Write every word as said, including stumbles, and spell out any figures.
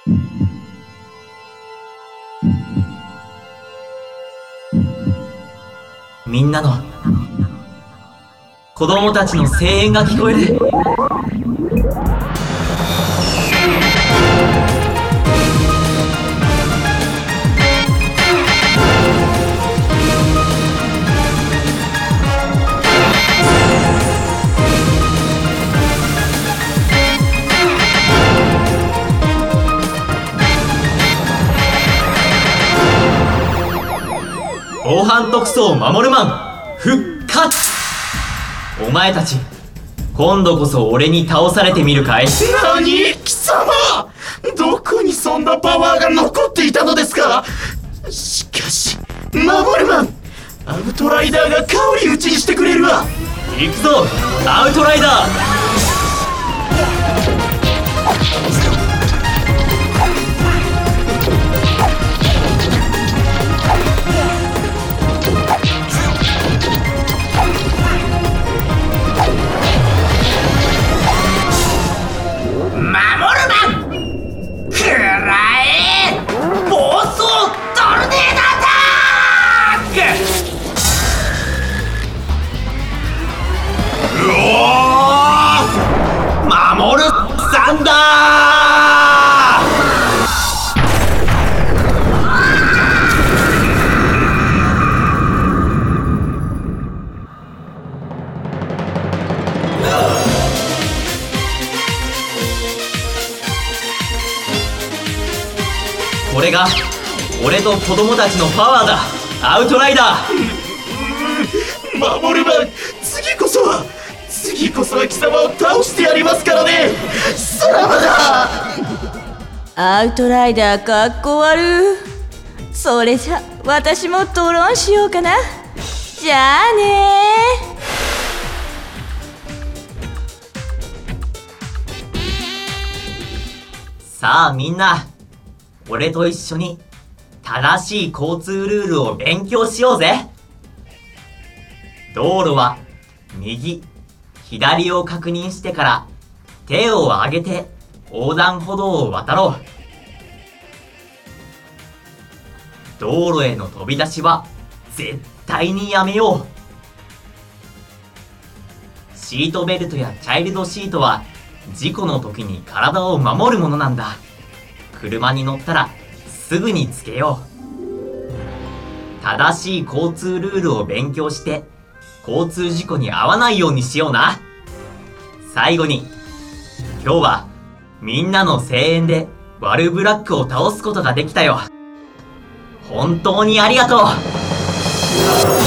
みんなの子供たちの声援が聞こえる。防犯特捜守るマン復活。お前たち今度こそ俺に倒されてみるかい。 何、貴様、どこにそんなパワーが残っていたのですか。しかし守るマン、アウトライダーが香り打ちにしてくれるわ。 行くぞアウトライダー。これが俺と子供たちのパワーだ、アウトライダー。守るマン、次こそは次こそは貴様を倒してやりますからね。さらばだ。 アウトライダーかっこ悪。それじゃ私もドローンしようかな。じゃあねー。さあみんな、俺と一緒に正しい交通ルールを勉強しようぜ。道路は右、左を確認してから手を上げて横断歩道を渡ろう。道路への飛び出しは絶対にやめよう。シートベルトやチャイルドシートは事故の時に体を守るものなんだ。車に乗ったらすぐにつけよう。正しい交通ルールを勉強して交通事故に遭わないようにしような。最後に、今日はみんなの声援でワルブラックを倒すことができたよ。本当にありがとう。